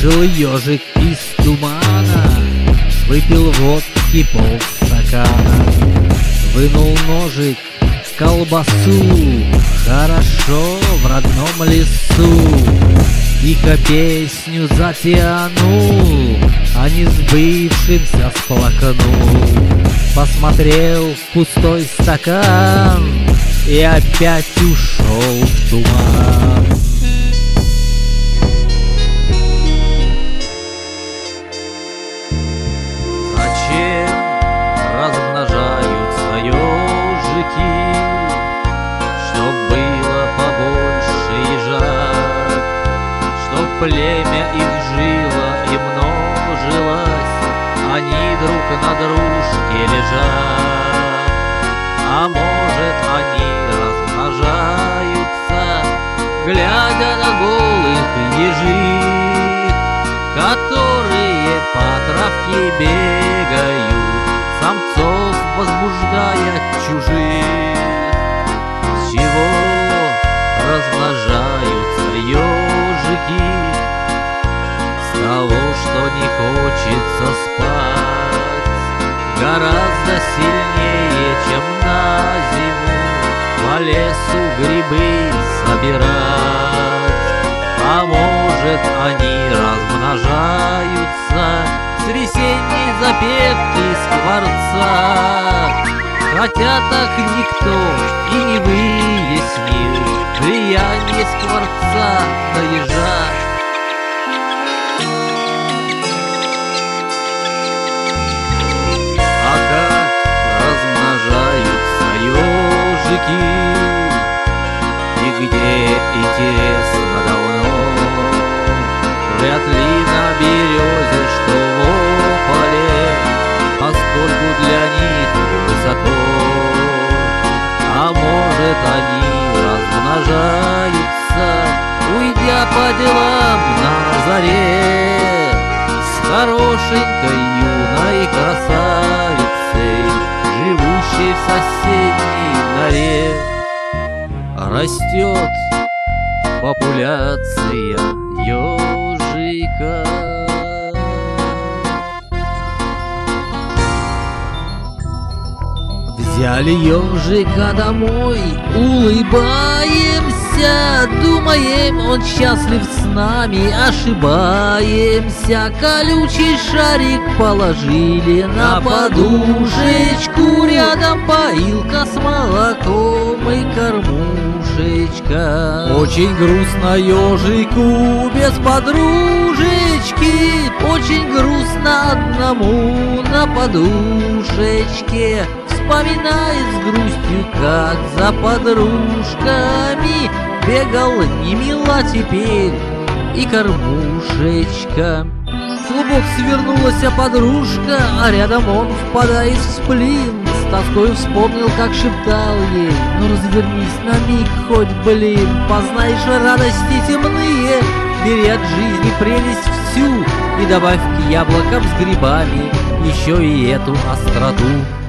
Вышел ежик из тумана, выпил водки полстакана, вынул ножик, колбасу, хорошо в родном лесу. Тихо песню затянул, а не сбывшимся сплакнул. Посмотрел в пустой стакан и опять ушел в туман. Зачем размножаются ежики? Чтоб было побольше ежат, чтоб племя их жило и множилось, они друг на дружке лежат. А может, они размножаются, глядя на голых ежих, которые по травке бегают, самцов возбуждая чужих. С чего размножаются ежики? С того, что не хочется спать, гораздо сильнее, чем на зиму по лесу грибы собирать. А может, они размножаются с весенней запевки скворца, хотя так никто и не выяснил влияние скворца на ежа. А как размножаются ежики, и где, интересно, давно? Вряд ли на березе, что в ополе, поскольку для них высоко. А может, они размножаются, уйдя по делам на заре, с хорошенькой юной красавицей, живущей в соседней норе. Растет популяция ежика. Взяли ежика домой, улыбаемся, думаем, он счастлив с нами, ошибаемся. Колючий шарик положили на подушечку, рядом поилка с молоком и кормушечка. Очень грустно ежику без подружечки, очень грустно одному на подушечке. Вспоминает с грустью, как за подружками бегал не мила теперь и кормушечка. В клубок свернулась подружка, а рядом он впадает в сплин. С тоской вспомнил, как шептал ей: ну развернись на миг хоть, блин, познаешь радости темные, бери от жизни прелесть всю и добавь к яблокам с грибами еще и эту остроту.